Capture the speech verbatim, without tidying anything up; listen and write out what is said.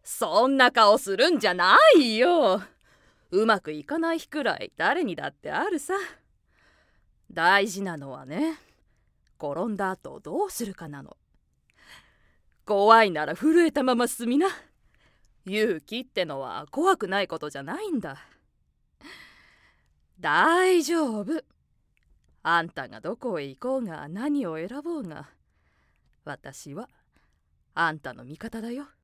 そんな顔するんじゃないよ。うまくいかない日くらい誰にだってあるさ。大事なのはね、転んだ後どうするかなの。怖いなら震えたまま進みな。勇気ってのは怖くないことじゃないんだ。大丈夫。あんたがどこへ行こうが何を選ぼうが、私はあんたの味方だよ。